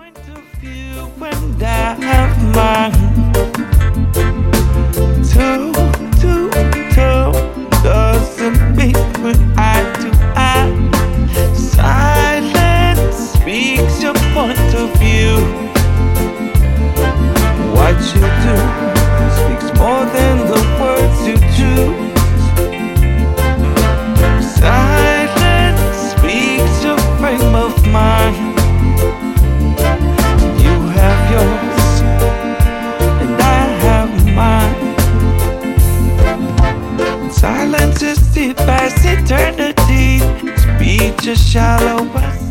Point of view and I have mine. Toe to toe doesn't mean we're eye to eye. Silence speaks your point of view. What you do speaks more than the words you choose. Silence speaks your frame of mind. You have yours and I have mine. Silence is deep as eternity. Speech is shallow as